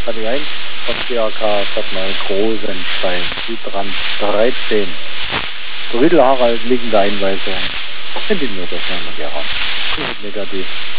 KD1 von CAK Stadtneu Großenstein, Südrand 13. Rüdel Harald, liegende Einweisung in die Notaufnahme Gera. Negativ.